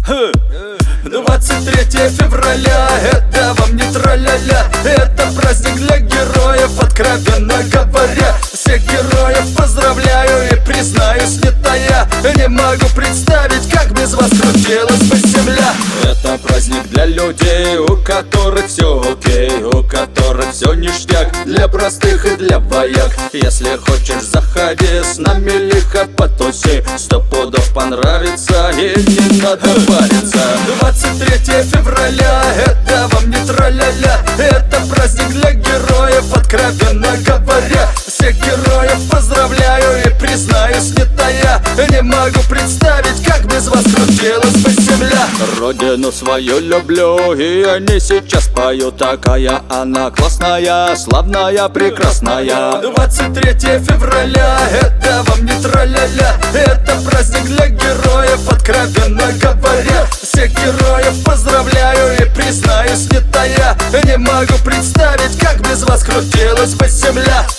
23 февраля, это вам не тра-ля-ля, это праздник для героев, откровенно говоря. Всех героев поздравляю и признаюсь, не тая, не могу представить, как без вас крутилась бы земля. Это праздник для людей, у которых все окей, у которых все ништяк, для простых и для вояк. Если хочешь, заходи с нами лихо потуси, 100 пудов понравится и не надо париться. 23 февраля, это вам не тра-ля-ля, это праздник для героев, откровенно говоря. Всех героев поздравляю и признаюсь, не тая, не могу представить, как без вас крутилась бы земля. Родину свою люблю, и они сейчас поют, такая она классная, славная, прекрасная. 23 февраля, это вам не тра-ля-ля, это праздник для героев, откровенно говоря. Всех героев поздравляю и признаюсь, не тая, не могу представить, как без вас крутилась бы земля.